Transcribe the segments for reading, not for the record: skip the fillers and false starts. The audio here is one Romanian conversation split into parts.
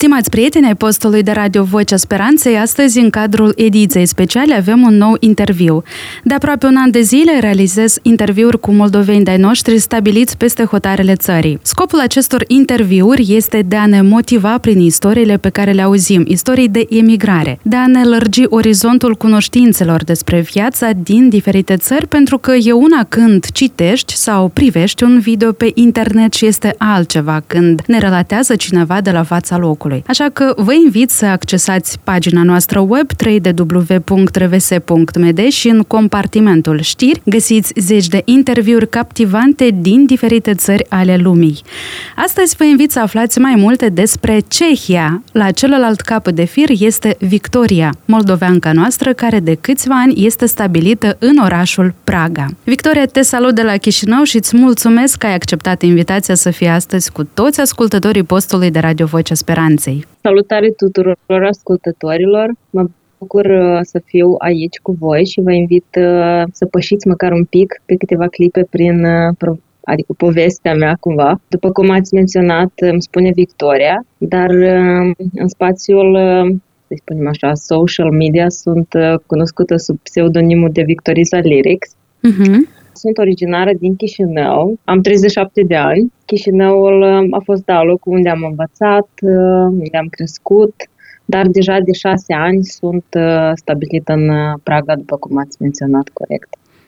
Stimați prieteni ai postului de radio Vocea Speranței, astăzi, în cadrul ediției speciale, avem un nou interviu. De aproape un an de zile realizez interviuri cu moldoveni de-ai noștri stabiliți peste hotarele țării. Scopul acestor interviuri este de a ne motiva prin istoriile pe care le auzim, istorii de emigrare, de a ne lărgi orizontul cunoștințelor despre viața din diferite țări, pentru că e una când citești sau privești un video pe internet și este altceva când ne relatează cineva de la fața locului. Așa că vă invit să accesați pagina noastră web www.rvs.md și în compartimentul știri găsiți zeci de interviuri captivante din diferite țări ale lumii. Astăzi vă invit să aflați mai multe despre Cehia. La celălalt capăt de fir este Victoria, moldoveanca noastră care de câțiva ani este stabilită în orașul Praga. Victoria, te salut de la Chișinău și îți mulțumesc că ai acceptat invitația să fii astăzi cu toți ascultătorii postului de Radio Vocea Speranței. Salutare tuturor ascultătorilor! Mă bucur să fiu aici cu voi și vă invit să pășiți măcar un pic pe câteva clipe prin povestea mea cumva. După cum ați menționat, îmi spune Victoria, dar în spațiul, să spunem așa, social media sunt cunoscută sub pseudonimul de Victoriza Lyrics. Sunt originară din Chișinău, am 37 de ani. Chișinăul a fost locul unde am învățat, unde am crescut, dar deja de 6 ani sunt stabilită în Praga, după cum ați menționat corect.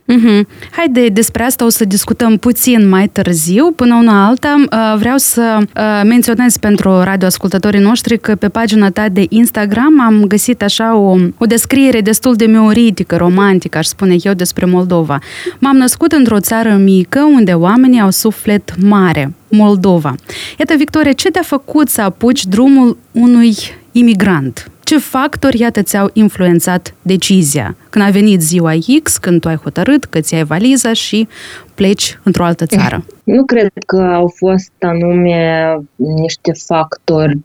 Haide, despre asta o să discutăm puțin mai târziu. Până una alta, vreau să menționez pentru radioascultătorii noștri că pe pagina ta de Instagram am găsit așa o descriere destul de meoritică, romantică, aș spune eu, despre Moldova. M-am născut într-o țară mică unde oamenii au suflet mare, Moldova. Iată, Victoria, ce te-a făcut să apuci drumul unui imigrant? Ce factori, iată, ți-au influențat decizia? Când a venit ziua X, când tu ai hotărât că ți-ai valiza și pleci într-o altă țară? Nu cred că au fost anume niște factori 100%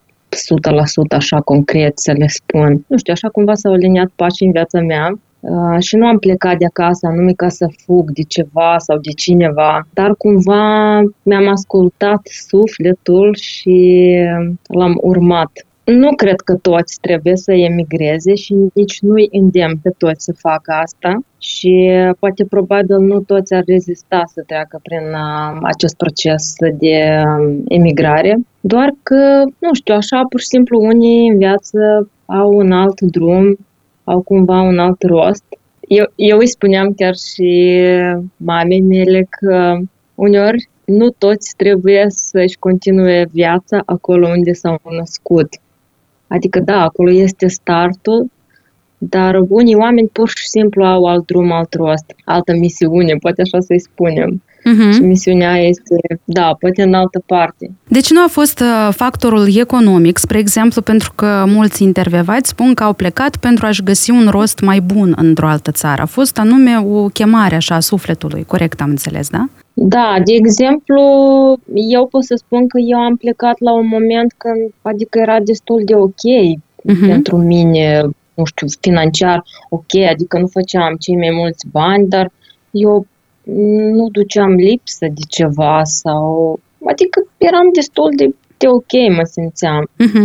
așa concret să le spun. Nu știu, așa cumva s-au aliniat pașii în viața mea și nu am plecat de acasă anume ca să fug de ceva sau de cineva, dar cumva mi-am ascultat sufletul și l-am urmat. Nu cred că toți trebuie să emigreze și nici nu-i îndemn pe toți să facă asta și poate probabil nu toți ar rezista să treacă prin acest proces de emigrare, doar că, nu știu, așa pur și simplu unii în viață au un alt drum, au cumva un alt rost. Eu îi spuneam chiar și mamei mele că uneori nu toți trebuie să-și continue viața acolo unde s-au născut. Adică, da, acolo este startul, dar unii oameni pur și simplu au alt drum, alt rost, altă misiune, poate așa să-i spunem. Și misiunea este, da, poate în altă parte. Deci nu a fost factorul economic, spre exemplu, pentru că mulți intervievați spun că au plecat pentru a-și găsi un rost mai bun într-o altă țară. A fost anume o chemare așa a sufletului, corect am înțeles, da? Da, de exemplu, eu pot să spun că eu am plecat la un moment când, adică era destul de ok pentru mine, nu știu, financiar ok, adică nu făceam cei mai mulți bani, dar eu nu duceam lipsă de ceva sau, adică eram destul de ok, mă simțeam.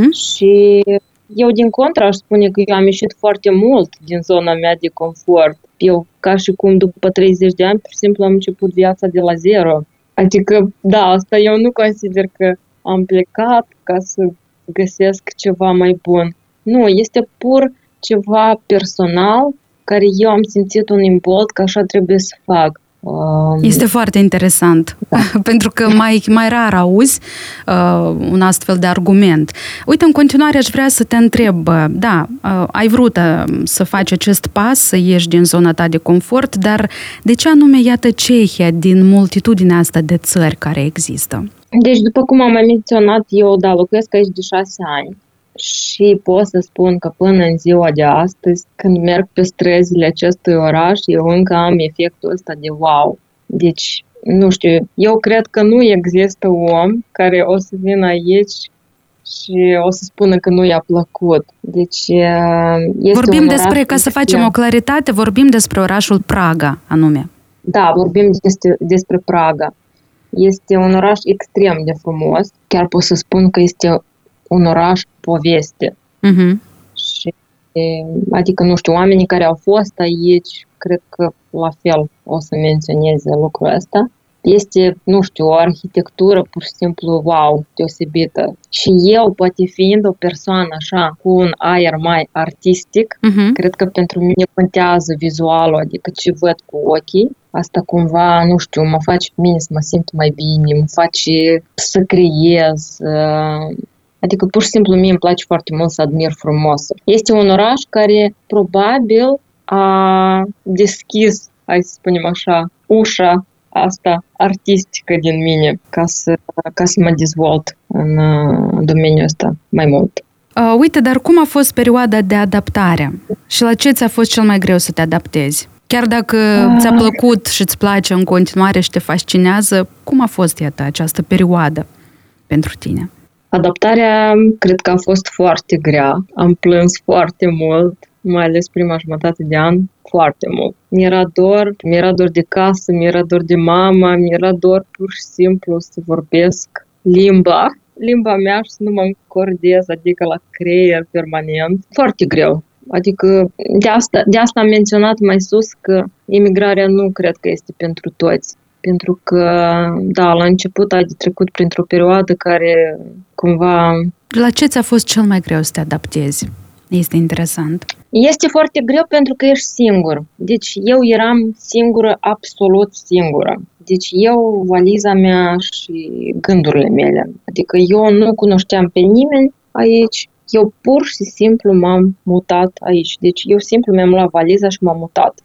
Și eu din contra aș spune că eu am ieșit foarte mult din zona mea de confort. Eu, ca și cum după 30 de ani, pur și simplu am început viața de la zero. Adică, da, asta eu nu consider că am plecat ca să găsesc ceva mai bun. Nu, este pur ceva personal care eu am simțit un imbold că așa trebuie să fac. Este foarte interesant, da. Pentru că mai rar auzi un astfel de argument. Uite, în continuare aș vrea să te întreb, da, ai vrut să faci acest pas, să ieși din zona ta de confort, dar de ce anume, iată, Cehia din multitudinea asta de țări care există? Deci, după cum am mai menționat, eu, da, locuiesc aici de 6 ani. Și pot să spun că până în ziua de astăzi, când merg pe străzile acestui oraș, eu încă am efectul ăsta de wow. Deci, nu știu, eu cred că nu există om care o să vină aici și o să spună că nu i-a plăcut. Deci, este vorbim despre, ca să facem o claritate, vorbim despre orașul Praga, anume. Da, vorbim despre Praga. Este un oraș extrem de frumos. Chiar pot să spun că este un oraș poveste. Și, adică, nu știu, oamenii care au fost aici, cred că la fel o să menționeze lucrul ăsta. Este, nu știu, o arhitectură pur și simplu, wow, deosebită. Și eu, poate fiind o persoană așa, cu un aer mai artistic, cred că pentru mine contează vizualul, adică ce văd cu ochii. Asta cumva, nu știu, mă face pe mine să mă simt mai bine, mă face să creez. Adică pur și simplu mie îmi place foarte mult să admir frumos. Este un oraș care probabil a deschis, hai să spunem așa, ușa asta artistică din mine ca să mă dezvolt în domeniul ăsta mai mult. Uite, dar cum a fost perioada de adaptare? Și la ce ți-a fost cel mai greu să te adaptezi? Chiar dacă ți-a plăcut și îți place în continuare și te fascinează, cum a fost, iată, această perioadă pentru tine? Adaptarea cred că a fost foarte grea. Am plâns foarte mult, mai ales prima jumătate de an, foarte mult. Mi-era dor de casă, mi-era dor de mama, mi-era dor pur și simplu să vorbesc limba mea și să nu mă încordez, adică la creier permanent. Foarte greu. Adică de asta am menționat mai sus că emigrarea nu cred că este pentru toți. Pentru că, da, la început ai trecut printr-o perioadă care cumva... La ce ți-a fost cel mai greu să te adaptezi? Este interesant. Este foarte greu pentru că ești singur. Deci eu eram singură, absolut singură. Deci eu, valiza mea și gândurile mele. Adică eu nu cunoșteam pe nimeni aici. Eu pur și simplu m-am mutat aici. Deci eu simplu mi-am luat valiza și m-am mutat.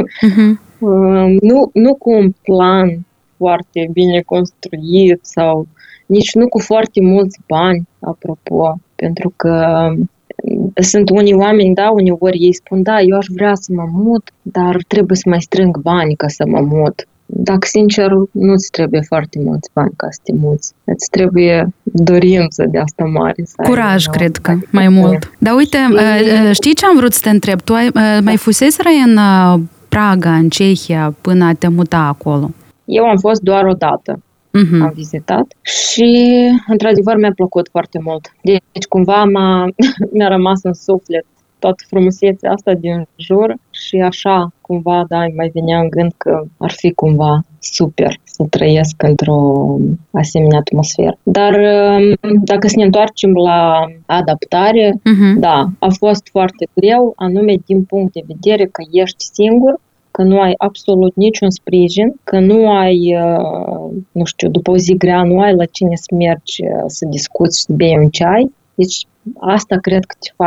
Nu cu un plan foarte bine construit sau nici nu cu foarte mulți bani, apropo, pentru că sunt unii oameni, da, uneori ei spun, da, eu aș vrea să mă mut, dar trebuie să mai strâng bani ca să mă mut. Dacă, sincer, nu-ți trebuie foarte mulți bani ca să te muți. Îți trebuie dorință de asta mare. Curaj, cred că, mai mult. Dar uite, știi ce am vrut să te întreb? Tu mai fuseseră în Praga, în Cehia, până a te muta acolo? Eu am fost doar o dată. Am vizitat și, într-adevăr, mi-a plăcut foarte mult. Deci, cumva mi-a rămas în suflet toată frumusețea asta din jur și așa, cumva, da, mai venea în gând că ar fi cumva super să trăiesc într-o asemenea atmosferă. Dar dacă să ne întoarcem la adaptare, da, a fost foarte greu, anume din punct de vedere că ești singur, că nu ai absolut niciun sprijin, că nu ai, nu știu, după o zi grea, nu ai la cine să mergi să discuți și să bei un ceai. Deci asta cred că te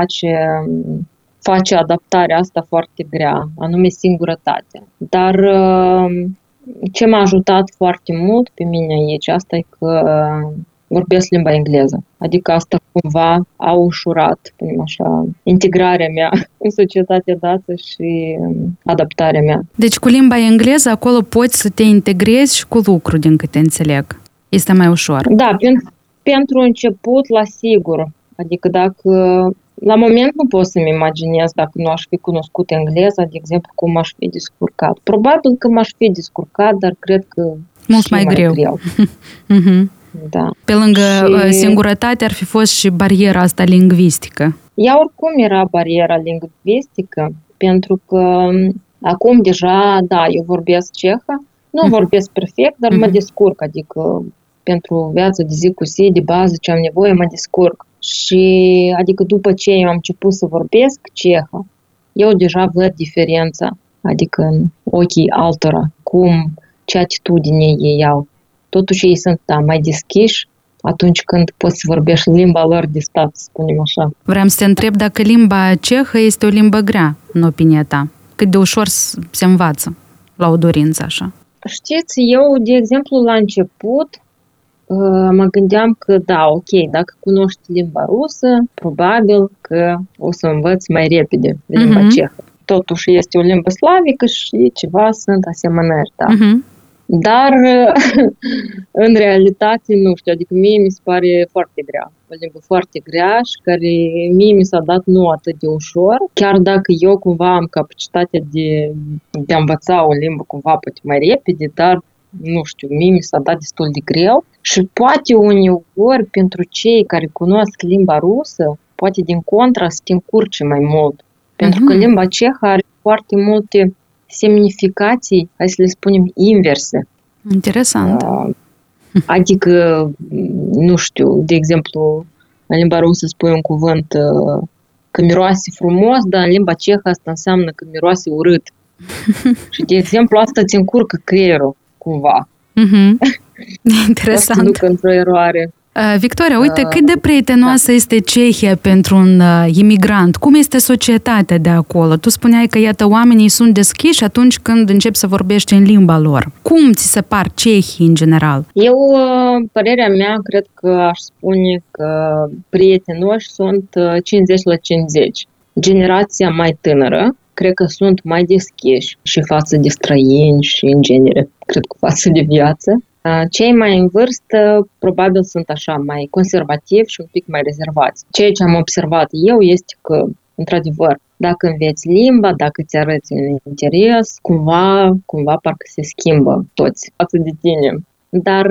face adaptarea asta foarte grea, anume singurătatea. Dar ce m-a ajutat foarte mult pe mine aici, asta e că vorbesc limba engleză. Adică asta cumva a ușurat, spunem așa, integrarea mea în societatea dată și adaptarea mea. Deci cu limba engleză acolo poți să te integrezi și cu lucru, din câte înțeleg. Este mai ușor. Da, pentru început, la sigur. Adică dacă... La moment nu pot să-mi imaginez dacă nu aș fi cunoscut engleza, de exemplu, cum m-aș fi descurcat. Probabil că m-aș fi descurcat, dar cred că mult mai greu. Da. Pe lângă singurătate ar fi fost și bariera asta lingvistică. Ea oricum era bariera lingvistică, pentru că acum deja, da, eu vorbesc cehă, nu vorbesc perfect, dar mă descurc, adică pentru viața de zi cu zi, de bază, ce am nevoie, mă descurc. Și adică după ce eu am început să vorbesc cehă, eu deja văd diferența, adică în ochii altora, ce atitudine ei au. Totuși ei sunt, da, mai deschiși atunci când poți să vorbești limba lor de stat, să spunem așa. Vreau să te întreb dacă limba cehă este o limbă grea, în opinia ta. Cât de ușor se învață la o dorință așa? Știți, eu, de exemplu, la început mă gândeam că, da, ok, dacă cunoști limba rusă, probabil că o să învăț mai repede limba cehă. Totuși este o limbă slavică și ceva sunt asemănări, da. Dar, în realitate, nu știu, adică mie mi se pare foarte grea. O limbă foarte grea și care mie mi s-a dat nu atât de ușor, chiar dacă eu cumva am capacitatea de a învăța o limbă cumva poate mai repede, dar nu știu, mie mi s-a dat destul de greu și poate uneori pentru cei care cunosc limba rusă, poate din contra să te încurce mai mult. Pentru că limba cehă are foarte multe semnificații, hai să le spunem, inverse. Interesant. Adică, nu știu, de exemplu, în limba rusă spui un cuvânt că miroase frumos, dar în limba cehă asta înseamnă că miroase urât. Și, de exemplu, asta ți încurcă creierul, cumva. Interesant. Poate duc într-o eroare. Victoria, uite cât de prietenoasă este Cehia pentru un imigrant. Cum este societatea de acolo? Tu spuneai că, iată, oamenii sunt deschiși atunci când începi să vorbești în limba lor. Cum ți se par cehii în general? Eu, părerea mea, cred că aș spune că prietenoși sunt 50 la 50. Generația mai tânără, cred că sunt mai deschiși și față de străini și, în genere, cred că față de viață. Cei mai în vârstă probabil sunt așa mai conservativi și un pic mai rezervați. Ceea ce am observat eu este că, într-adevăr, dacă înveți limba, dacă ți arăți un interes, cumva parcă se schimbă toți față de tine. Dar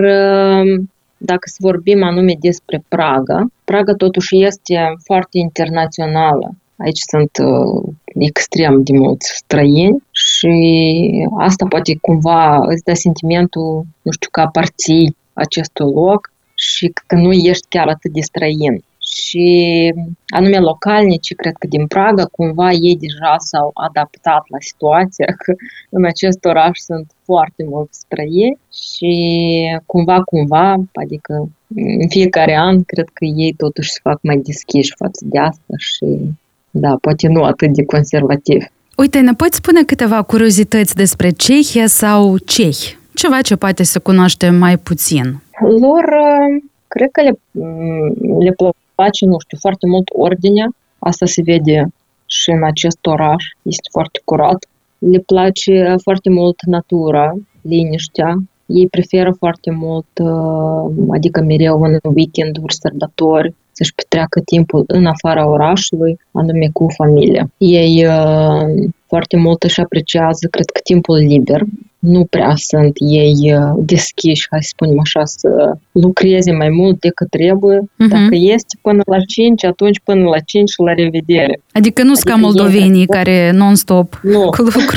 dacă să vorbim anume despre Praga totuși este foarte internațională. Aici sunt extrem de mulți străini și asta poate cumva îți dă sentimentul, nu știu, că aparții acestui loc și că nu ești chiar atât de străin. Și anume localnicii, cred că din Praga, cumva ei deja s-au adaptat la situația că în acest oraș sunt foarte mulți străini și cumva, adică în fiecare an, cred că ei totuși se fac mai deschiși față de asta și da, poate nu atât de conservativ. Uite, ne poți spune câteva curiozități despre Cehia sau cehi? Ceva ce poate să cunoaștem mai puțin. Lor, cred că le place, nu știu, foarte mult ordinea. Asta se vede și în acest oraș. Este foarte curat. Le place foarte mult natura, liniștea. Ei preferă foarte mult, adică mereu în weekenduri, sărbători, să-și petreacă timpul în afara orașului, anume cu familia. Ei foarte mult își apreciază, cred că, timpul liber. Nu prea sunt ei deschiși, hai să spunem așa, să lucreze mai mult decât trebuie. Dacă este până la 5, atunci până la 5 și la revedere. Adică nu sunt ca moldovenii care non-stop cu lucru.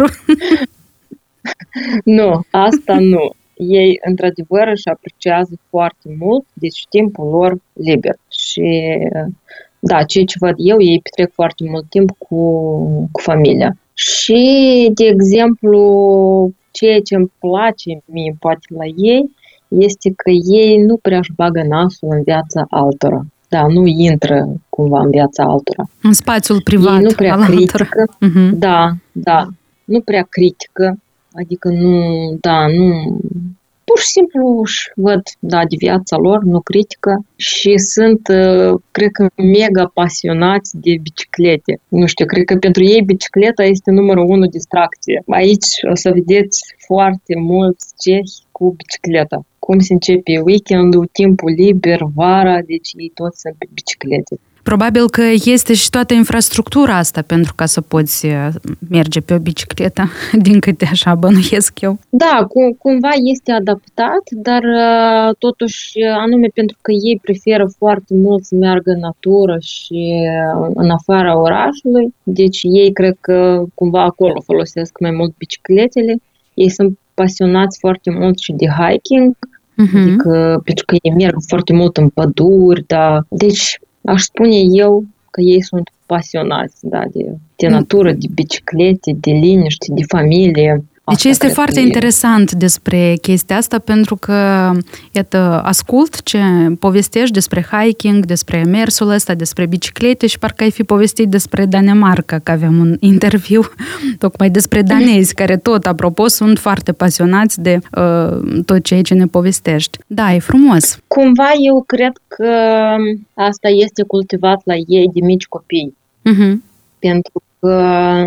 Nu, asta nu. Ei, într-adevăr, își apreciază foarte mult, deci timpul lor liber. Și, da, ceea ce văd eu, ei petrec foarte mult timp cu familia. Și, de exemplu, ceea ce îmi place mie, poate la ei, este că ei nu prea își bagă nasul în viața altora. Da, nu intră cumva în viața altora. În spațiul privat ei nu prea al altora. Da, nu prea critică. Adică nu, pur și simplu își văd, de viața lor, nu critică și sunt, cred că, mega pasionați de biciclete. Nu știu, cred că pentru ei bicicleta este numărul 1 distracție. Aici o să vedeți foarte mulți cehi cu bicicleta. Cum se începe weekendul, timpul liber, vara, deci ei toți sunt pe biciclete. Probabil că este și toată infrastructura asta pentru ca să poți merge pe o bicicletă, din câte așa bănuiesc eu. Da, cumva este adaptat, dar totuși, anume pentru că ei preferă foarte mult să meargă în natură și în afara orașului, deci ei cred că cumva acolo folosesc mai mult bicicletele. Ei sunt pasionați foarte mult și de hiking, adică pentru că ei merg foarte mult în păduri, da. Deci aș spune eu că ei sunt pasionați, de natură, de biciclete, de liniște, de familie. Deci este foarte interesant despre chestia asta pentru că, iată, ascult ce povestești despre hiking, despre mersul ăsta, despre biciclete și parcă ai fi povestit despre Danemarca, că avem un interviu tocmai despre danezi, care tot, apropo, sunt foarte pasionați de tot ceea ce ne povestești. Da, e frumos. Cumva eu cred că asta este cultivat la ei de mici copii. Pentru că,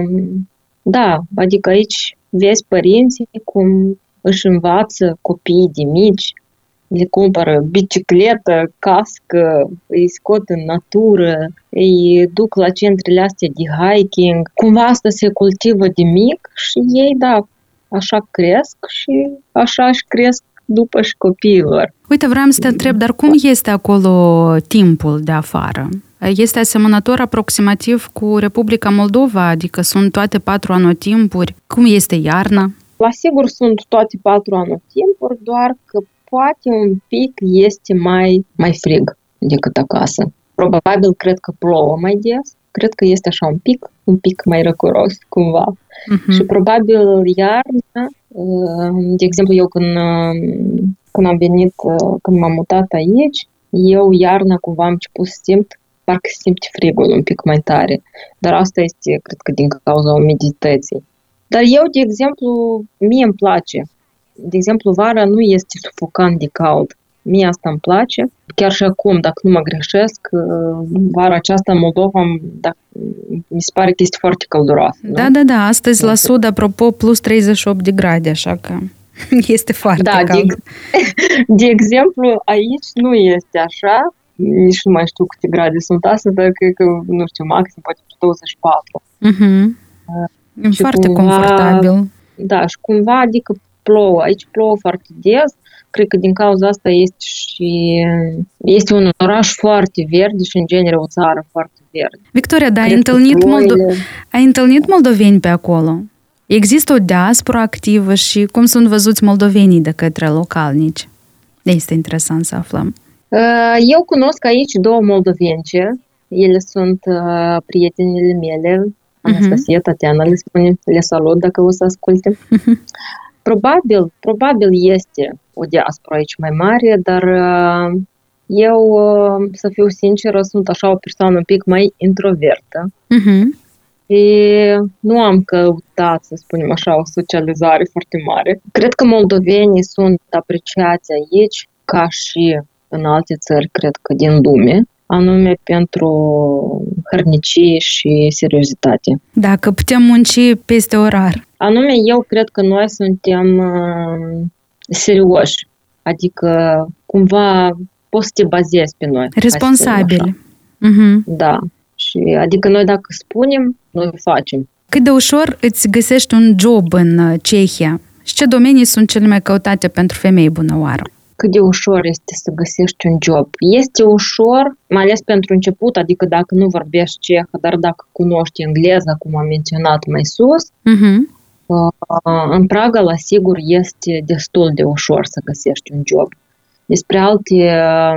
da, adică aici vezi părinții cum își învață copiii de mici, le cumpără bicicletă, cască, îi scot în natură, îi duc la centrele astea de hiking. Cumva asta se cultivă de mic și ei, așa cresc și așa își cresc după și copiilor. Uite, vreau să te întreb, dar cum este acolo timpul de afară? Este asemănător aproximativ cu Republica Moldova, adică sunt toate 4 anotimpuri? Cum este iarna? La sigur sunt toate 4 anotimpuri, doar că poate un pic este mai frig decât acasă. Probabil cred că plouă mai des, cred că este așa un pic mai răcoros cumva. Și probabil iarna, de exemplu eu când am venit, când m-am mutat aici, eu iarna cumva am început să parcă simt frigul un pic mai tare. Dar asta este, cred că din cauza umidității. Dar eu, de exemplu, mie îmi place. De exemplu, vara nu este sufocant de cald. Mie asta îmi place. Chiar și acum, dacă nu mă greșesc, vara aceasta în Moldova, mi se pare că este foarte călduroasă. Da. Astăzi la sud, apropo, plus 38 de grade, așa că este foarte cald. De exemplu, aici nu este așa. Nici nu mai știu câte grade sunt astăzi, dar cred că, nu știu, maxim poate 24. E foarte confortabil. Da, și cumva, adică plouă. Aici plouă foarte des. Cred că din cauza asta este un oraș foarte verde și, în genere, o țară foarte verde. Victoria, da, ai întâlnit moldoveni pe acolo? Există o diaspora activă și cum sunt văzuți moldovenii de către localnici? Este interesant să aflăm. Eu cunosc aici 2 moldovence. Ele sunt prietenele mele, Anastasia, Tatiana, le salut dacă o să asculte. Probabil este o diaspora aici mai mare, dar eu, să fiu sinceră, sunt așa o persoană un pic mai introvertă. Și nu am căutat, să spunem așa, o socializare foarte mare. Cred că moldovenii sunt apreciați aici ca și în alte țări, cred că din lume, anume pentru hărnicie și seriozitate. Dacă putem munci peste orar. Anume, eu cred că noi suntem serioși, adică cumva poți să te bazezi pe noi. Responsabili. Da. Și adică noi dacă spunem, noi facem. Cât de ușor îți găsești un job în Cehia? Și ce domenii sunt cele mai căutate pentru femei bună oară? Cât de ușor este să găsești un job? Este ușor, mai ales pentru început, adică dacă nu vorbești cehă, dar dacă cunoști engleza, cum am menționat mai sus, în Praga, la sigur, este destul de ușor să găsești un job. Despre alte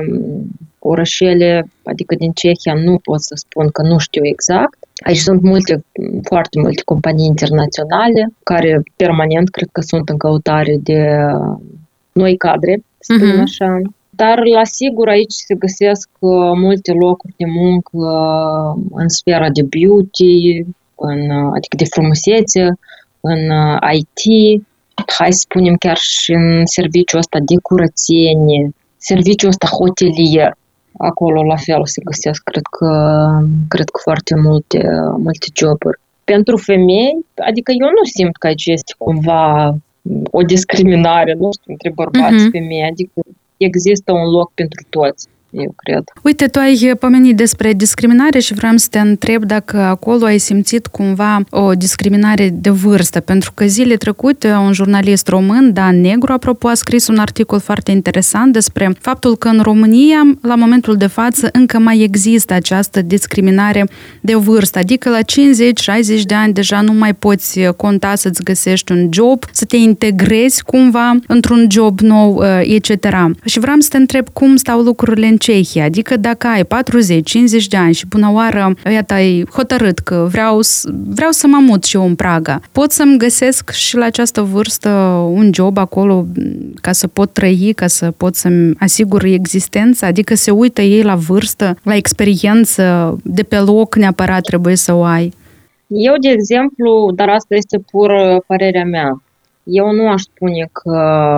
orășele, adică din Cehia, nu pot să spun că nu știu exact. Aici sunt foarte multe companii internaționale care permanent cred că sunt în căutare de noi cadre, să spunem așa. Dar, la sigur, aici se găsesc multe locuri de muncă în sfera de beauty, adică de frumusețe, în IT, hai să spunem chiar și în serviciul ăsta de curățenie, serviciul ăsta hotelier. Acolo, la fel, se găsesc, cred că foarte multe joburi. Pentru femei, adică eu nu simt că aici este cumva o discriminare, nu știu, între bărbați și femei, adică există un loc pentru toți, eu cred. Uite, tu ai pomenit despre discriminare și vreau să te întreb dacă acolo ai simțit cumva o discriminare de vârstă, pentru că zile trecute un jurnalist român, Dan Negru, apropo, a scris un articol foarte interesant despre faptul că în România, la momentul de față, încă mai există această discriminare de vârstă, adică la 50-60 de ani deja nu mai poți conta să-ți găsești un job, să te integrezi cumva într-un job nou, etc. Și vreau să te întreb cum stau lucrurile în Cehia, adică dacă ai 40-50 de ani și până oară, iată, ai hotărât că vreau să mă mut și eu în Praga, pot să-mi găsesc și la această vârstă un job acolo ca să pot trăi, ca să pot să-mi asigur existența, adică se uită ei la vârstă, la experiență, de pe loc neapărat trebuie să o ai. Eu, de exemplu, dar asta este pur părerea mea, eu nu aș spune că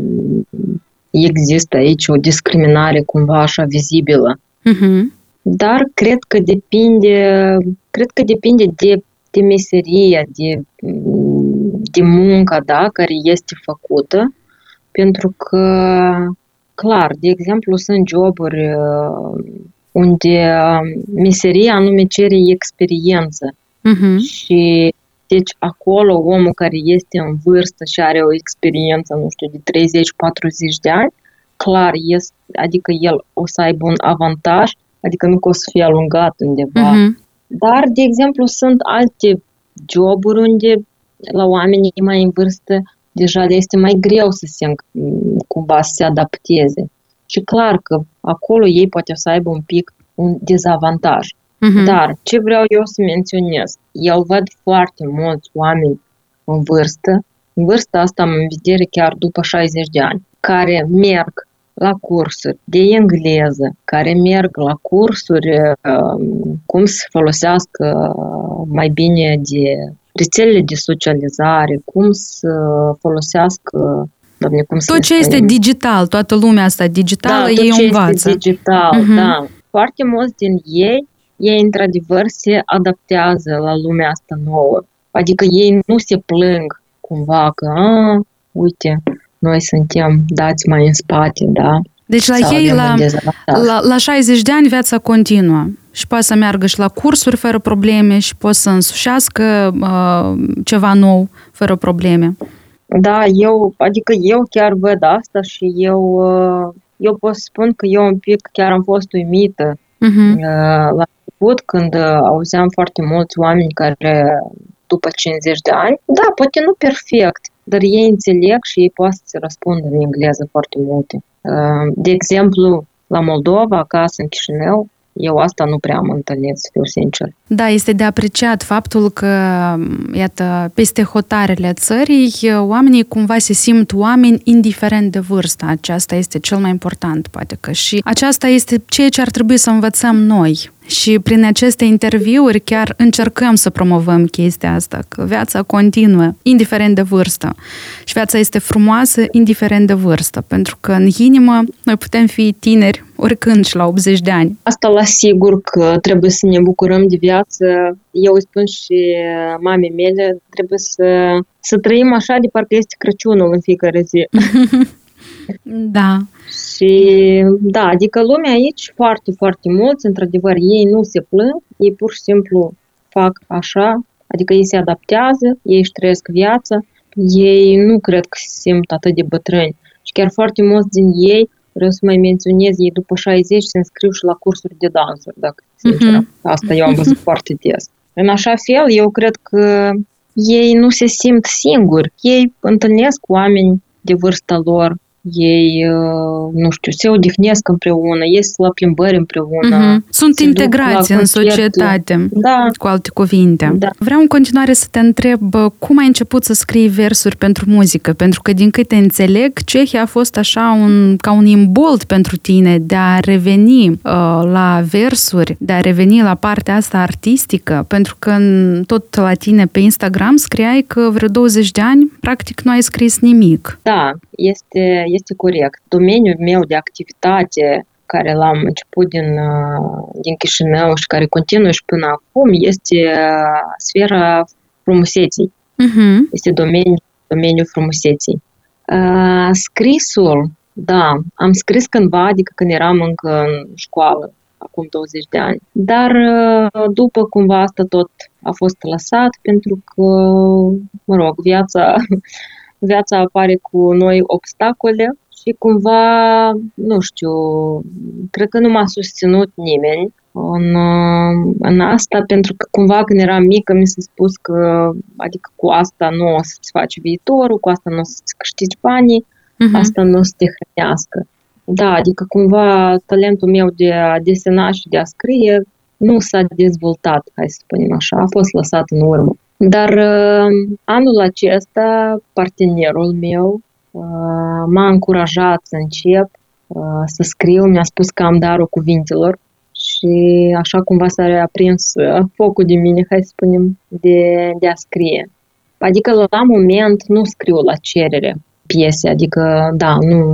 există aici o discriminare cumva așa vizibilă. Dar cred că depinde de meseria, de munca, da, care este făcută, pentru că, clar, de exemplu, sunt joburi unde meseria anume cere experiență și Deci acolo omul care este în vârstă și are o experiență, nu știu, de 30-40 de ani, clar, adică el o să aibă un avantaj, adică nu că o să fie alungat undeva. Dar, de exemplu, sunt alte joburi unde la oamenii mai în vârstă deja le este mai greu cumva să se adapteze. Și clar că acolo ei poate să aibă un pic un dezavantaj. Dar ce vreau eu să menționez? Eu văd foarte mulți oameni în vârsta asta am în vedere chiar după 60 de ani, care merg la cursuri de engleză, care merg la cursuri cum să folosească mai bine de rețelele de socializare, cum să folosească, doamne, cum să tot ce este digital, toată lumea asta digitală, da, ei tot ce învață. Este digital, da. Foarte mulți din ei într-adevăr se adaptează la lumea asta nouă. Adică ei nu se plâng cumva că, uite, noi suntem dați mai în spate, da? Deci la ei, la 60 de ani, viața continuă și poate să meargă și la cursuri fără probleme și poate să însușească ceva nou fără probleme. Da, eu chiar văd asta și eu pot să spun că eu un pic chiar am fost uimită la început când auzeam foarte mulți oameni care după 50 de ani, da, poate nu perfect, dar ei înțeleg și ei pot să răspundă în engleză foarte multe. De exemplu, la Moldova, acasă în Chișinău, eu asta nu prea am întâlnit, să fiu sincer. Da, este de apreciat faptul că, iată, peste hotarele țării, oamenii cumva se simt oameni indiferent de vârstă. Aceasta este cel mai important, poate că. Și aceasta este ceea ce ar trebui să învățăm noi. Și prin aceste interviuri chiar încercăm să promovăm chestia asta, că viața continuă, indiferent de vârstă. Și viața este frumoasă, indiferent de vârstă, pentru că în inimă noi putem fi tineri oricând și la 80 de ani. Asta la sigur că trebuie să ne bucurăm de viață. Eu îi spun și mamei mele, trebuie să trăim așa de parcă este Crăciunul în fiecare zi. Da. Și da, adică lumea aici foarte, foarte mulți, într-adevăr, ei nu se plâng, ei pur și simplu fac așa, adică ei se adaptează, ei își trăiesc viața, ei nu cred că se simt atât de bătrâni. Și chiar foarte mulți din ei, vreau să mai menționez, ei după 60 se înscriu și la cursuri de dansuri, dacă sincer. Asta eu am văzut foarte des. În așa fel, eu cred că ei nu se simt singuri, ei întâlnesc oameni de vârsta lor, ei, nu știu, se odihnesc împreună, ies la plimbări împreună. Sunt integrați în societate, da. Cu alte cuvinte. Da. Vreau în continuare să te întreb cum ai început să scrii versuri pentru muzică, pentru că din câte înțeleg, Cehia a fost așa ca un imbold pentru tine de a reveni la versuri, de a reveni la partea asta artistică, pentru că tot la tine pe Instagram scriai că vreo 20 de ani practic nu ai scris nimic. Da, este corect. Domeniul meu de activitate, care l-am început din Chișinău și care continuă și până acum, este sfera frumuseții. Este domeniul frumuseții. Scrisul, da, am scris cândva, adică când eram încă în școală, acum 20 de ani. Dar după cumva asta tot a fost lăsat pentru că, mă rog, viața apare cu noi obstacole și cumva, nu știu, cred că nu m-a susținut nimeni în asta, pentru că cumva când eram mică mi s-a spus că, adică cu asta nu o să-ți faci viitorul, cu asta nu o să-ți câștigi banii, asta nu o să te hrănească. Da, adică cumva talentul meu de a desena și de a scrie nu s-a dezvoltat, hai să spunem așa, a fost lăsat în urmă. Dar anul acesta, partenerul meu m-a încurajat să încep să scriu, mi-a spus că am darul cuvintelor și așa cumva s-a reaprins focul de mine, hai să spunem, de a scrie. Adică la moment nu scriu la cerere piese, adică da,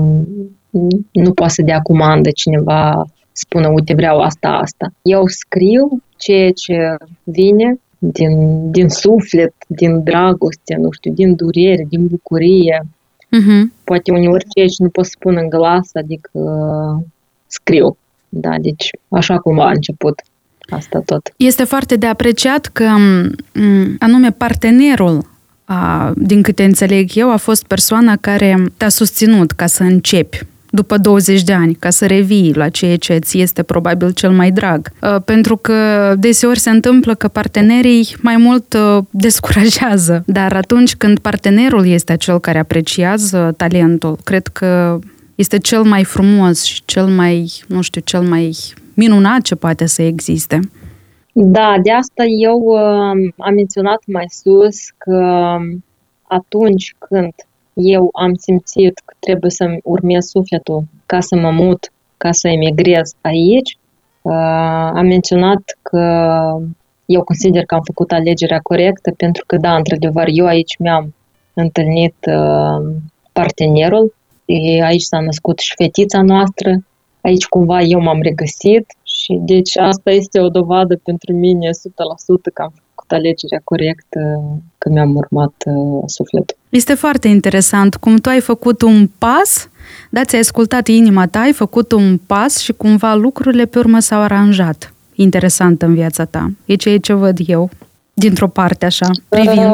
nu poate să dea comandă cineva, spună, uite, vreau asta. Eu scriu ceea ce vine din suflet, din dragoste, nu știu, din durere, din bucurie. Poate uneori ceea ce nu pot spune în glas, adică scriu. Da, deci așa cumva a început. Asta tot. Este foarte de apreciat că anume partenerul, din câte înțeleg eu, a fost persoana care te-a susținut ca să începi după 20 de ani, ca să revii la ceea ce ți este probabil cel mai drag. Pentru că deseori se întâmplă că partenerii mai mult descurajează, dar atunci când partenerul este cel care apreciază talentul, cred că este cel mai frumos și cel mai minunat ce poate să existe. Da, de asta eu am menționat mai sus că atunci când eu am simțit că trebuie să-mi urmez sufletul ca să mă mut, ca să emigrez aici, am menționat că eu consider că am făcut alegerea corectă, pentru că, da, într-adevăr, eu aici mi-am întâlnit partenerul, aici s-a născut și fetița noastră, aici cumva eu m-am regăsit și deci asta este o dovadă pentru mine 100% că am făcut alegerea corectă, că mi-am urmat sufletul. Este foarte interesant cum tu ai făcut un pas, da, ți-ai ascultat inima ta, ai făcut un pas și cumva lucrurile pe urmă s-au aranjat. Interesant în viața ta. E ceea ce văd eu, dintr-o parte așa, privind.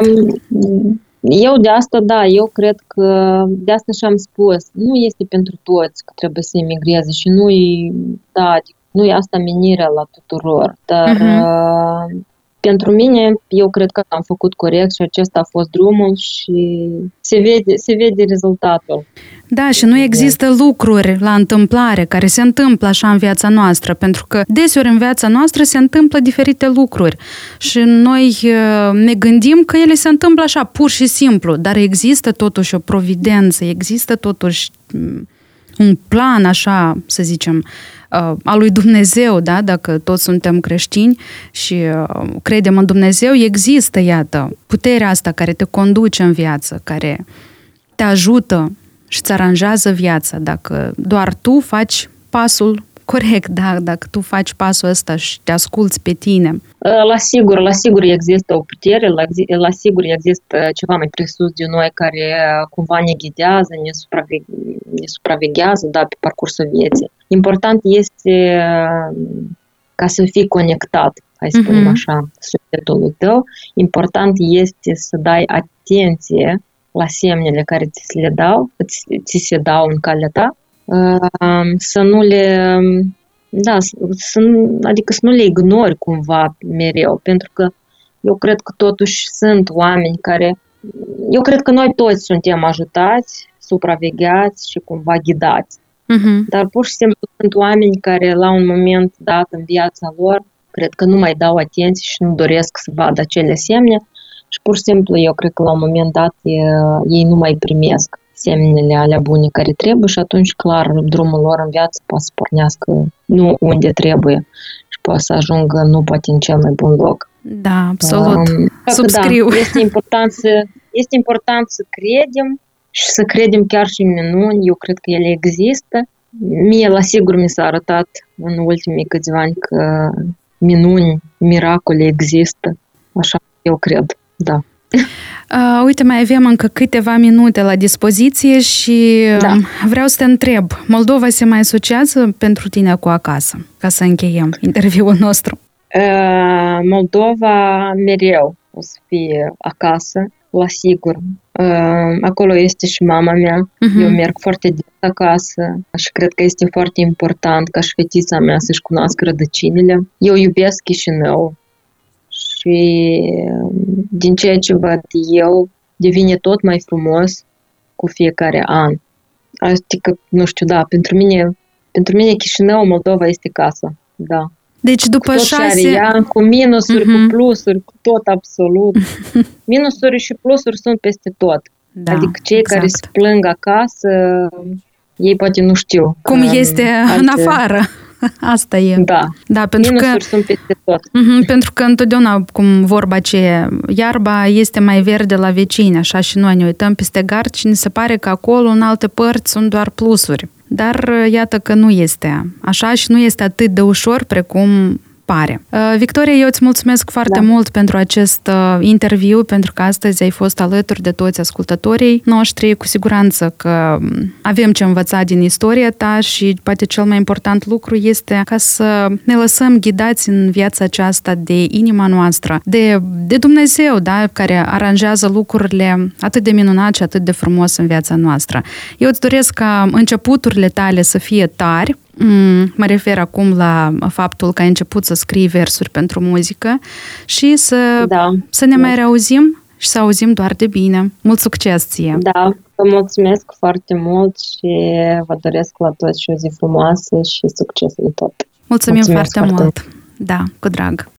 Eu de asta, da, eu cred că de asta și-am spus, nu este pentru toți că trebuie să emigreze și nu e asta menirea la tuturor, dar pentru mine, eu cred că am făcut corect și acesta a fost drumul și se vede rezultatul. Da, și nu există lucruri la întâmplare care se întâmplă așa în viața noastră, pentru că deseori în viața noastră se întâmplă diferite lucruri și noi ne gândim că ele se întâmplă așa, pur și simplu, dar există totuși o providență, există totuși un plan, așa, să zicem, al lui Dumnezeu, da? Dacă toți suntem creștini și credem în Dumnezeu, există, iată, puterea asta care te conduce în viață, care te ajută și îți aranjează viața, dacă doar tu faci pasul corect, da? Dacă tu faci pasul ăsta și te asculți pe tine. La sigur există o putere, la sigur există ceva mai presus de noi care cumva ne ghidează, ne supraveghează, da, pe parcursul vieții. Important este ca să fii conectat, hai să spunem așa, sufletului tău. Important este să dai atenție la semnele care ți se dau în calea ta, să nu le, adică să nu le ignori cumva mereu, pentru că eu cred că totuși sunt oameni eu cred că noi toți suntem ajutați, supravegheați și cumva ghidați. Dar pur și simplu sunt oameni care la un moment dat în viața lor cred că nu mai dau atenție și nu doresc să vadă acele semne și pur și simplu eu cred că la un moment dat ei nu mai primesc semnele alea bune care trebuie și atunci clar drumul lor în viață poate să pornească nu unde trebuie și poate să ajungă nu poate în cel mai bun loc. Da, absolut. Subscriu. Da, este important să credem și să credem chiar și în minuni. Eu cred că ele există. Mie, la sigur, mi s-a arătat în ultimii câțiva ani că minuni, miracole există. Așa eu cred, da. Uite, mai avem încă câteva minute la dispoziție și vreau să te întreb, Moldova se mai asociază pentru tine cu acasă, ca să încheiem interviul nostru? Moldova mereu o să fie acasă, la sigur. Acolo este și mama mea. Eu merg foarte des acasă și cred că este foarte important ca și fetița mea să-și cunoască rădăcinile. Eu iubesc Chișinău și din ceea ce văd eu, devine tot mai frumos cu fiecare an. Adică, nu știu, da, pentru mine Chișinău, Moldova este casa, da. Deci după tot 6... ea, cu minusuri, cu plusuri, cu tot absolut. Minusuri și plusuri sunt peste tot. Da, adică cei care se plâng acasă, ei poate nu știu. Cum este în afară. Asta e. Da, pentru că sunt peste tot. Pentru că întotdeauna, cum vorba aceea, iarba este mai verde la vecini, așa și noi ne uităm peste gard și ne se pare că acolo, în alte părți, sunt doar plusuri. Dar iată că nu este așa și nu este atât de ușor precum pare. Victoria, eu îți mulțumesc foarte mult pentru acest interviu, pentru că astăzi ai fost alături de toți ascultătorii noștri. Cu siguranță că avem ce învăța din istoria ta și poate cel mai important lucru este ca să ne lăsăm ghidați în viața aceasta de inima noastră, de Dumnezeu, da, care aranjează lucrurile atât de minunat și atât de frumos în viața noastră. Eu îți doresc ca începuturile tale să fie tari. Mă refer acum la faptul că ai început să scrii versuri pentru muzică și să ne mai reauzim și să auzim doar de bine. Mult succes ție! Da, vă mulțumesc foarte mult și vă doresc la toți și o zi frumoasă și succes în tot. Mulțumim foarte mult! Da, cu drag!